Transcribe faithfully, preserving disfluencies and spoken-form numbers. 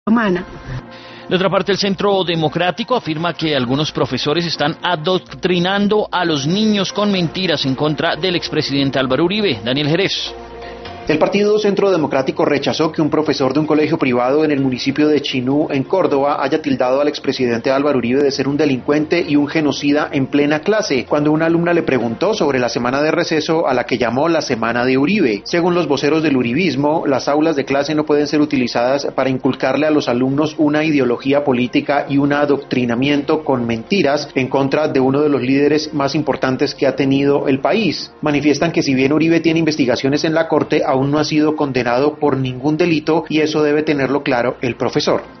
humana. De otra parte, el Centro Democrático afirma que algunos profesores están adoctrinando a los niños con mentiras en contra del expresidente Álvaro Uribe. Daniel Jerez. El Partido Centro Democrático rechazó que un profesor de un colegio privado en el municipio de Chinú, en Córdoba, haya tildado al expresidente Álvaro Uribe de ser un delincuente y un genocida en plena clase, cuando una alumna le preguntó sobre la semana de receso a la que llamó la Semana de Uribe. Según los voceros del uribismo, las aulas de clase no pueden ser utilizadas para inculcarle a los alumnos una ideología política y un adoctrinamiento con mentiras en contra de uno de los líderes más importantes que ha tenido el país. Manifiestan que si bien Uribe tiene investigaciones en la corte, aún no ha sido condenado por ningún delito y eso debe tenerlo claro el profesor.